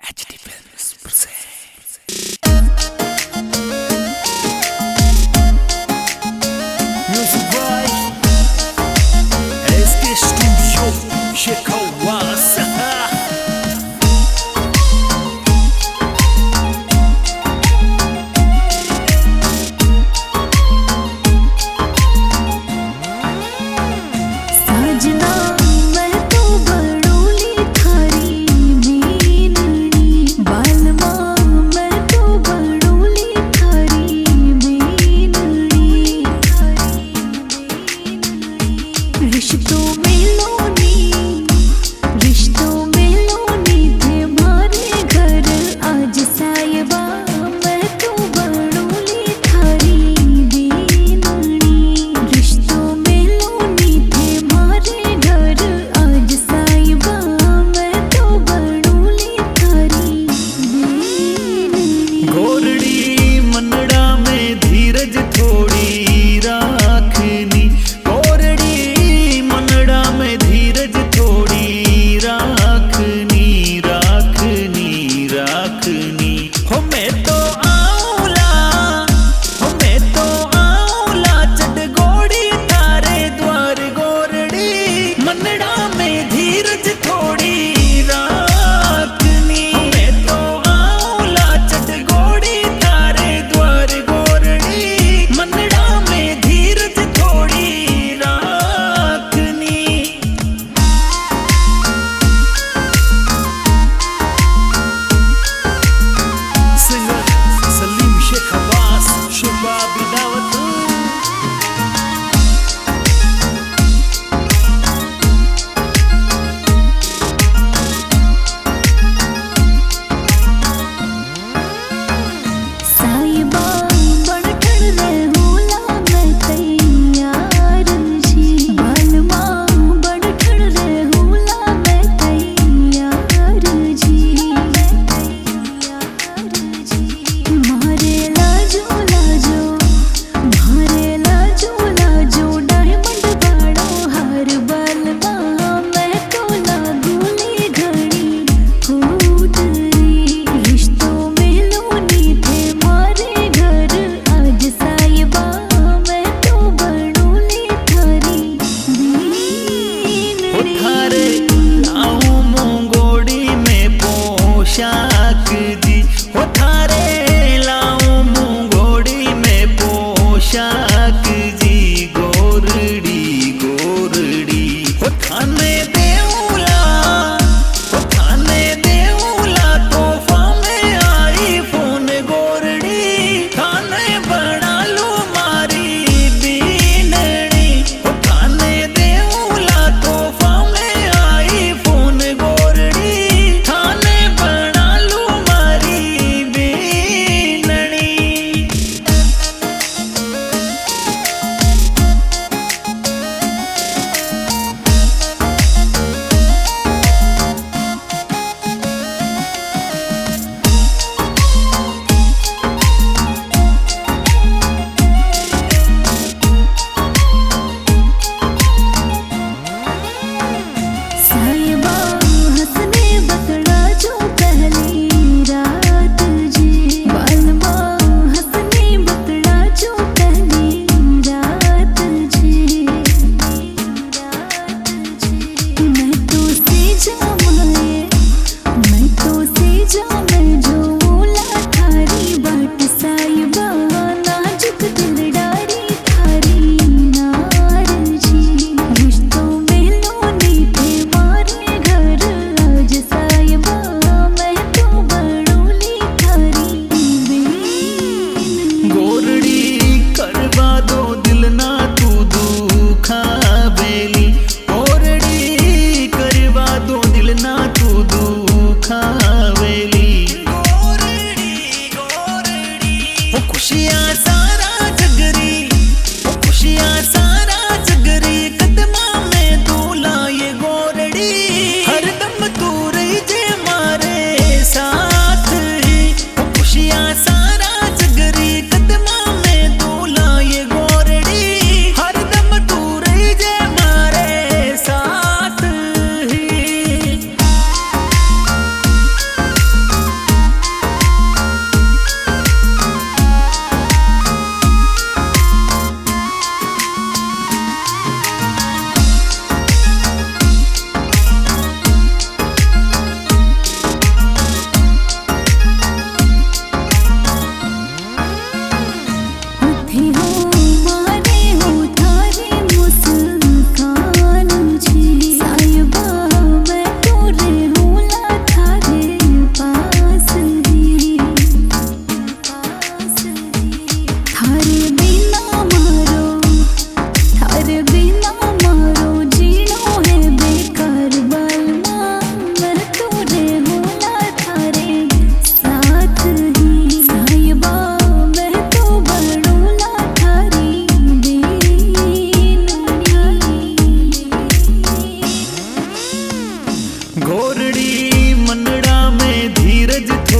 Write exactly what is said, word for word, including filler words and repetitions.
H D Films presents Music by S K Studio Shekawasa. रिश्तों में लोनी रिश्तों में लोनी थे मारे घर आज साहिबा मैं तो बड़ोली थारी बेननी रिश्तों में लोनी थे मारे घर आज साहिबा मैं तो बड़ोली थारी बेननी गोरड़ी मनड़ा में धीरज थोड़ी राखनी धीरज थोड़ी राखनी राखनी राखनी हो मैं तो आऊला हो मैं तो आऊला चढ़ गोड़ी तारे द्वार गोरड़ी मनड़ा में धीरज थोड़ी राखनी मैं तो आऊला चढ़ गोड़ी तारे द्वार गोरड़ी मनड़ा में धीरज थोड़ी शाक दी हो थारे लाऊं मुंगोड़ी में पोशाक जी गोरड़ी गोरड़ी हो थाने देऊला हो थाने देऊला तोहफा में आई फोन गोरड़ी थाने बना लो मारी बीनड़ी हो थाने देऊला तोहफा में आई फोन गोरड़ी थाने ना तू दुखावेली धीरज